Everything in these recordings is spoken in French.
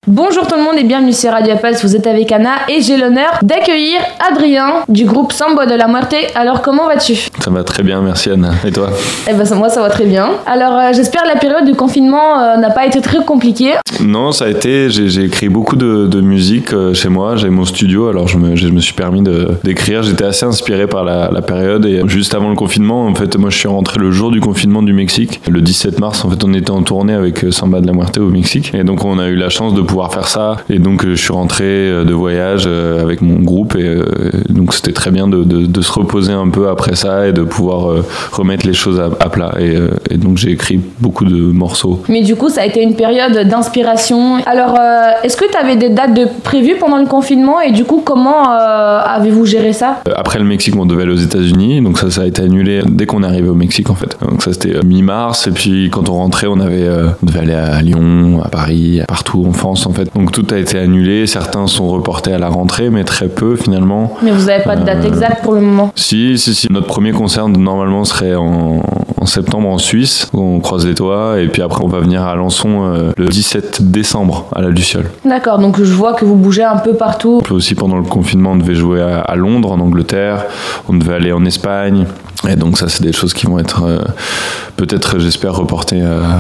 Bonjour tout le monde et bienvenue sur Radio Pulse, vous êtes avec Anna et j'ai l'honneur d'accueillir Adrien du groupe Samba de la Muerte. Alors comment vas-tu ? Ça va très bien, merci Anna. Et toi ? Eh ben moi ça va très bien. Alors j'espère que la période du confinement n'a pas été très compliquée. Non, ça a été, j'ai écrit beaucoup de musique chez moi, j'ai mon studio, alors je me suis permis d'écrire. J'étais assez inspiré par la période et juste avant le confinement, en fait, moi je suis rentré le jour du confinement du Mexique. Le 17 mars, en fait, on était en tournée avec Samba de la Muerte au Mexique et donc on a eu la chance de pouvoir faire ça et donc je suis rentré de voyage avec mon groupe et donc c'était très bien de se reposer un peu après ça et de pouvoir remettre les choses à plat et donc j'ai écrit beaucoup de morceaux. Mais du coup ça a été une période d'inspiration. Alors est-ce que tu avais des dates prévues pendant le confinement et du coup comment avez-vous géré ça ? Après le Mexique on devait aller aux États-Unis, donc ça a été annulé dès qu'on est arrivé au Mexique en fait. Donc ça c'était mi-mars et puis quand on rentrait on devait aller à Lyon, à Paris, partout en France en fait. Donc tout a été annulé, certains sont reportés à la rentrée, mais très peu finalement. Mais vous n'avez pas de date exacte pour le moment ? Si. Notre premier concert normalement serait en septembre en Suisse, on croise les doigts, et puis après on va venir à Alençon le 17 décembre à la Luciole. D'accord, donc je vois que vous bougez un peu partout. Aussi pendant le confinement on devait jouer à Londres, en Angleterre, on devait aller en Espagne. Et donc ça c'est des choses qui vont être peut-être j'espère reportées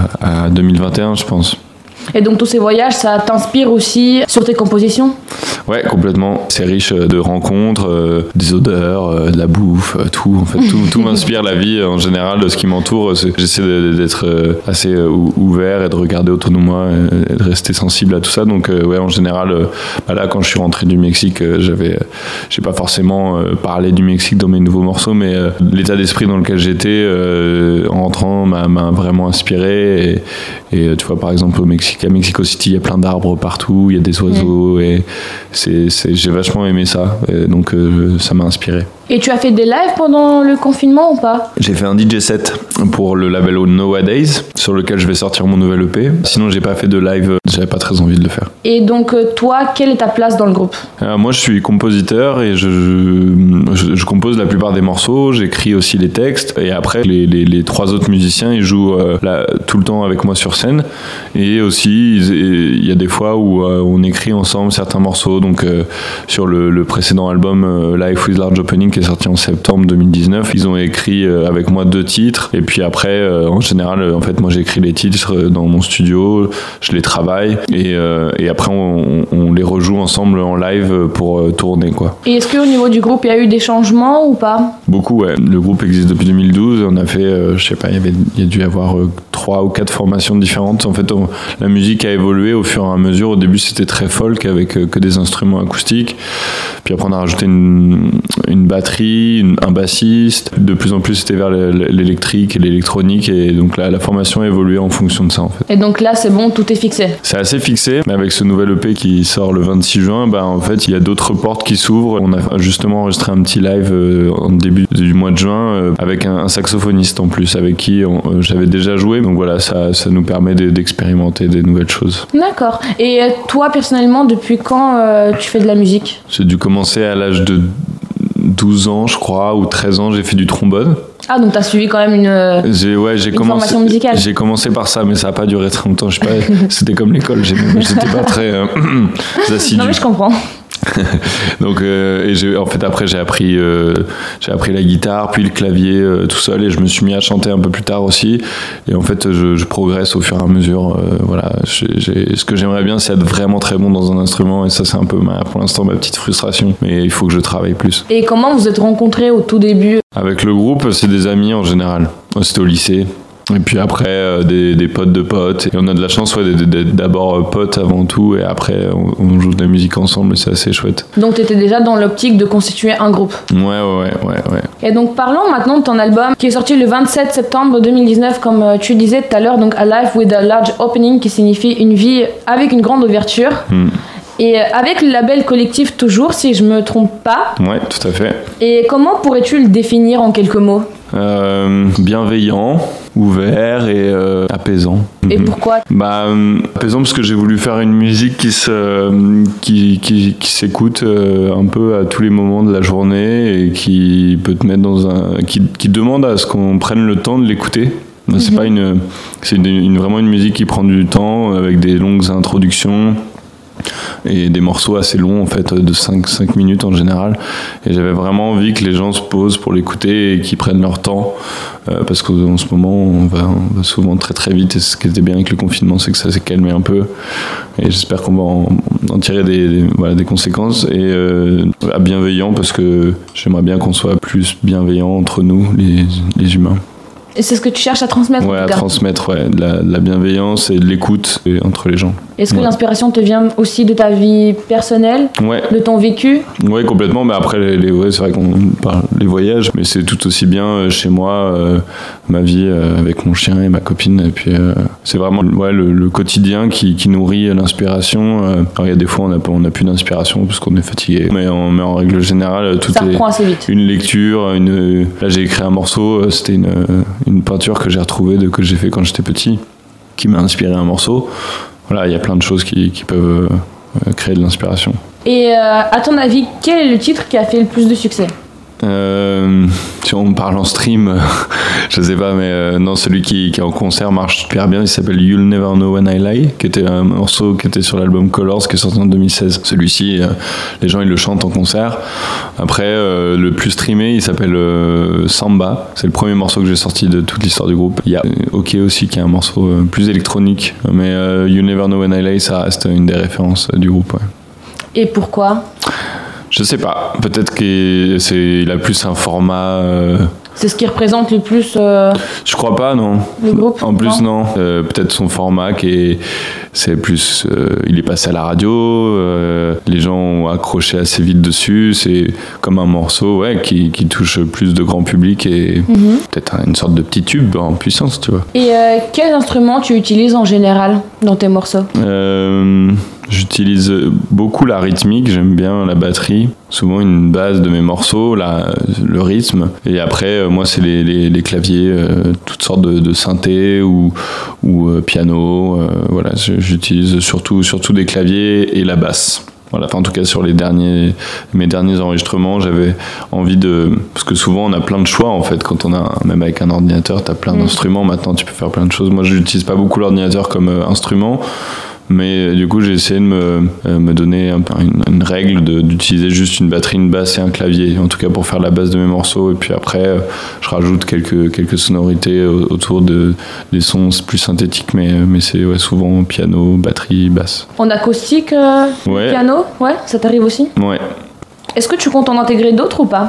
à 2021 je pense. Et donc tous ces voyages, ça t'inspire aussi sur tes compositions ? Ouais, complètement. C'est riche de rencontres, des odeurs, de la bouffe, tout. En fait, tout m'inspire la vie en général de ce qui m'entoure. J'essaie d'être assez ouvert et de regarder autour de moi et de rester sensible à tout ça. Donc ouais, en général, là quand je suis rentré du Mexique, j'ai pas forcément parlé du Mexique dans mes nouveaux morceaux, mais l'état d'esprit dans lequel j'étais en rentrant m'a vraiment inspiré. Et tu vois, par exemple au Mexique, à Mexico City, il y a plein d'arbres partout, il y a des oiseaux et j'ai vachement aimé ça. Et donc ça m'a inspiré. Et tu as fait des lives pendant le confinement ou pas ? J'ai fait un DJ set pour le label Nowadays, sur lequel je vais sortir mon nouvel EP. Sinon, j'ai pas fait de live, j'avais pas très envie de le faire. Et donc, toi, quelle est ta place dans le groupe ? Moi, je suis compositeur et je compose la plupart des morceaux, j'écris aussi les textes. Et après, les trois autres musiciens, ils jouent tout le temps avec moi sur scène. Et aussi, il y a des fois où on écrit ensemble certains morceaux. Donc, sur le précédent album Life with Large Opening, qui est sorti en septembre 2019, ils ont écrit avec moi 2 titres et puis après en général en fait moi j'écris les titres dans mon studio, je les travaille et après on les rejoue ensemble en live pour tourner quoi. Et est-ce qu'au niveau du groupe il y a eu des changements ou pas ? Beaucoup ouais, le groupe existe depuis 2012, on a fait je sais pas, il y a dû y avoir 3 ou 4 formations différentes. En fait la musique a évolué au fur et à mesure. Au début c'était très folk avec que des instruments acoustiques, puis après on a rajouté une batterie, un bassiste. De plus en plus, c'était vers l'électrique et l'électronique. Et donc là, la formation a évolué en fonction de ça, en fait. Et donc là, c'est bon, tout est fixé ? C'est assez fixé. Mais avec ce nouvel EP qui sort le 26 juin, en fait, il y a d'autres portes qui s'ouvrent. On a justement enregistré un petit live en début du mois de juin avec un saxophoniste en plus, avec qui j'avais déjà joué. Donc voilà, ça nous permet d'expérimenter des nouvelles choses. D'accord. Et toi, personnellement, depuis quand tu fais de la musique ? J'ai dû commencer à l'âge de 12 ans, je crois, ou 13 ans, j'ai fait du trombone. Ah, donc t'as suivi quand même une formation musicale. J'ai commencé par ça, mais ça n'a pas duré très longtemps. Je sais pas, c'était comme l'école, j'étais pas très assidu. Non, mais je comprends. Donc en fait après j'ai appris la guitare puis le clavier tout seul et je me suis mis à chanter un peu plus tard aussi et en fait je progresse au fur et à mesure. Voilà, ce que j'aimerais bien c'est être vraiment très bon dans un instrument et ça c'est un peu pour l'instant ma petite frustration, mais il faut que je travaille plus. Et comment vous êtes rencontrés au tout début ? Avec le groupe, c'est des amis en général. C'était au lycée. Et puis après, des potes de potes. Et on a de la chance d'être d'abord potes avant tout. Et après, on joue de la musique ensemble et c'est assez chouette. Donc t'étais déjà dans l'optique de constituer un groupe. Ouais. Et donc parlons maintenant de ton album qui est sorti le 27 septembre 2019, comme tu disais tout à l'heure. Donc A Life with a Large Opening, qui signifie une vie avec une grande ouverture. Et avec le label Collectif Toujours, si je me trompe pas. Ouais, tout à fait. Et comment pourrais-tu le définir en quelques mots ? Bienveillant, ouvert et apaisant. Et pourquoi ? Apaisant parce que j'ai voulu faire une musique qui s'écoute un peu à tous les moments de la journée et qui peut te mettre qui demande à ce qu'on prenne le temps de l'écouter. C'est pas vraiment une musique qui prend du temps avec des longues introductions. et des morceaux assez longs en fait, de 5 minutes en général. Et j'avais vraiment envie que les gens se posent pour l'écouter et qu'ils prennent leur temps, parce qu'en ce moment on va souvent très très vite, et ce qui était bien avec le confinement, c'est que ça s'est calmé un peu, et j'espère qu'on va en tirer des conséquences. Et bienveillant, parce que j'aimerais bien qu'on soit plus bienveillant entre nous les humains. Et c'est ce que tu cherches à transmettre, ouais, en tout cas. À transmettre, ouais, de la bienveillance et de l'écoute entre les gens. Est-ce que l'inspiration te vient aussi de ta vie personnelle, de ton vécu? Oui, complètement. Mais après, c'est vrai qu'on parle des voyages, mais c'est tout aussi bien chez moi, ma vie avec mon chien et ma copine. Et puis, c'est vraiment le quotidien qui nourrit l'inspiration. Alors, il y a des fois, on n'a plus d'inspiration parce qu'on est fatigué. Mais en règle générale, tout ça reprend assez vite. Une lecture. Là, j'ai écrit un morceau. C'était une peinture que j'ai retrouvée, que j'ai fait quand j'étais petit, qui m'a inspiré un morceau. Voilà, il y a plein de choses qui peuvent créer de l'inspiration. Et à ton avis, quel est le titre qui a fait le plus de succès ? Si on parle en stream, je sais pas, mais non, celui qui est en concert marche super bien. Il s'appelle You'll Never Know When I Lie, qui était un morceau qui était sur l'album Colors, qui est sorti en 2016. Celui-ci, les gens ils le chantent en concert. Après, le plus streamé, il s'appelle Samba. C'est le premier morceau que j'ai sorti de toute l'histoire du groupe. Il y a OK aussi, qui est un morceau plus électronique, mais You'll Never Know When I Lie, ça reste une des références du groupe. Ouais. Et pourquoi ? Je sais pas, peut-être qu'il a plus un format... C'est ce qui représente le plus... Je crois pas, non. Le groupe ? En plus, non. Peut-être son format c'est plus... il est passé à la radio, les gens ont accroché assez vite dessus, c'est comme un morceau qui touche plus de grand public et peut-être une sorte de petit tube en puissance, tu vois. Et quels instruments tu utilises en général dans tes morceaux ? J'utilise beaucoup la rythmique, j'aime bien la batterie, souvent une base de mes morceaux, le rythme, et après moi c'est les claviers, toutes sortes de synthés ou piano, voilà, j'utilise surtout des claviers et la basse. Voilà, enfin, en tout cas sur mes derniers enregistrements, j'avais envie parce que souvent on a plein de choix en fait, quand même avec un ordinateur, t'as plein d'instruments, maintenant tu peux faire plein de choses. Moi j'utilise pas beaucoup l'ordinateur comme instrument, mais du coup j'ai essayé de me donner une règle d'utiliser juste une batterie, une basse et un clavier, en tout cas pour faire la base de mes morceaux, et puis après je rajoute quelques sonorités autour des sons plus synthétiques, mais c'est souvent piano, batterie, basse. En acoustique, piano, ça t'arrive aussi ? Ouais. Est-ce que tu comptes en intégrer d'autres ou pas ?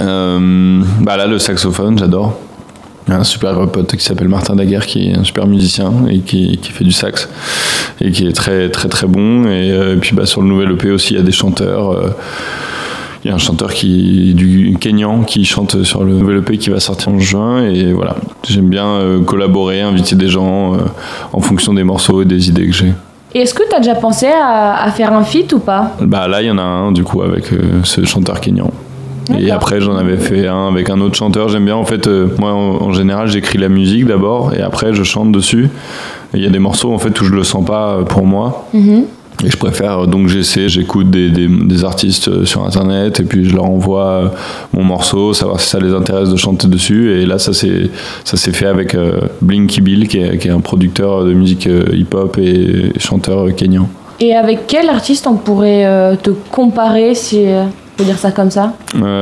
Là le saxophone, j'adore. Il y a un super pote qui s'appelle Martin Daguerre, qui est un super musicien et qui fait du sax et qui est très très très bon. Et puis sur le nouvel EP aussi, il y a des chanteurs. Il y a un chanteur du Kenyan qui chante sur le nouvel EP qui va sortir en juin. Et voilà, j'aime bien collaborer, inviter des gens en fonction des morceaux et des idées que j'ai. Et est-ce que tu as déjà pensé à faire un feat ou pas ? Là, il y en a un du coup avec ce chanteur kenyan. D'accord. Et après j'en avais fait un avec un autre chanteur. J'aime bien en fait, moi en général j'écris la musique d'abord et après je chante dessus. Et il y a des morceaux en fait où je le sens pas pour moi. Et je préfère, donc j'écoute des artistes sur internet et puis je leur envoie mon morceau, savoir si ça les intéresse de chanter dessus. Et là ça s'est fait avec Blinky Bill qui est un producteur de musique hip-hop et chanteur kenyan. Et avec quel artiste on pourrait te comparer, si on peut dire ça comme ça ?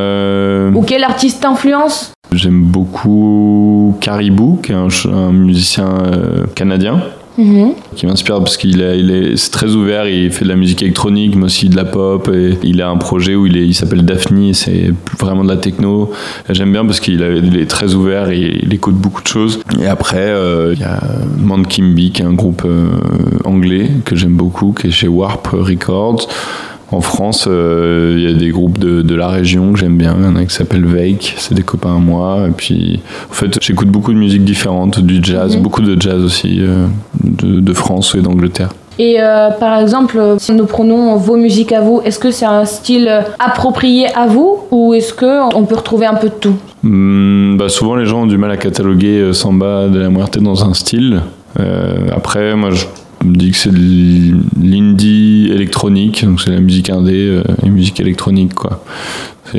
Ou quel artiste t'influence ? J'aime beaucoup Caribou, qui est un musicien canadien. Qui m'inspire parce c'est très ouvert, il fait de la musique électronique mais aussi de la pop, et il a un projet où il s'appelle Daphne, c'est vraiment de la techno. Et j'aime bien parce qu'il est très ouvert et il écoute beaucoup de choses. Et après il y a Mankimbi, qui est un groupe anglais que j'aime beaucoup, qui est chez Warp Records. En France, il y a des groupes de la région que j'aime bien. Il y en a qui s'appellent Vake, c'est des copains à moi. Et puis, en fait, j'écoute beaucoup de musique différente, du jazz, beaucoup de jazz aussi, de France et d'Angleterre. Et par exemple, si nous prenons vos musiques à vous, est-ce que c'est un style approprié à vous ou est-ce qu'on peut retrouver un peu de tout ? Souvent, les gens ont du mal à cataloguer Samba de la Muerte dans un style. Après, moi, je me dis que c'est de l'indie électronique, donc c'est la musique indé et musique électronique, quoi. C'est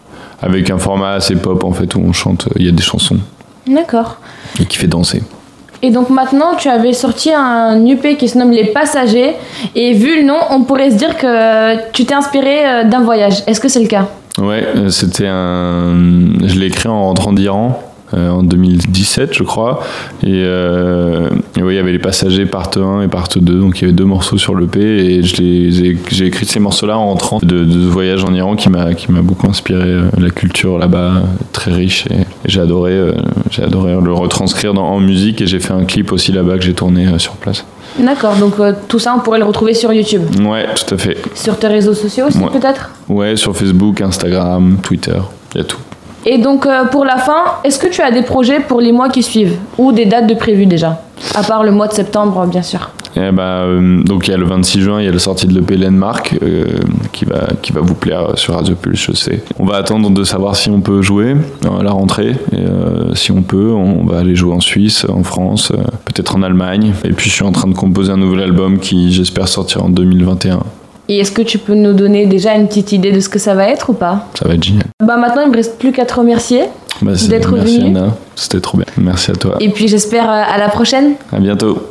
avec un format assez pop en fait, où on chante, il y a des chansons. D'accord. Et qui fait danser. Et donc maintenant, tu avais sorti un EP qui se nomme Les Passagers. Et vu le nom, on pourrait se dire que tu t'es inspiré d'un voyage. Est-ce que c'est le cas ? Ouais, je l'ai écrit en rentrant d'Iran. En 2017 je crois et oui, il y avait Les Passagers part 1 et part 2, donc il y avait 2 morceaux sur l'EP et j'ai écrit ces morceaux là en rentrant de ce voyage en Iran qui m'a beaucoup inspiré. La culture là-bas très riche et j'ai adoré le retranscrire en musique et j'ai fait un clip aussi là-bas que j'ai tourné sur place. D'accord, donc tout ça on pourrait le retrouver sur YouTube. Ouais, tout à fait. Sur tes réseaux sociaux aussi peut-être ? Ouais, sur Facebook, Instagram, Twitter, il y a tout. Et donc pour la fin, est-ce que tu as des projets pour les mois qui suivent ou des dates de prévues déjà, à part le mois de septembre bien sûr? Donc il y a le 26 juin, il y a la sortie de l'EP Landmark qui va vous plaire sur Radio Pulse, je sais. On va attendre de savoir si on peut jouer à la rentrée. Et, si on peut, on va aller jouer en Suisse, en France, peut-être en Allemagne. Et puis je suis en train de composer un nouvel album qui j'espère sortira en 2021. Et est-ce que tu peux nous donner déjà une petite idée de ce que ça va être ou pas ? Ça va être génial. Maintenant, il me reste plus qu'à te remercier d'être venu. Merci Anna, c'était trop bien. Merci à toi. Et puis j'espère à la prochaine. À bientôt.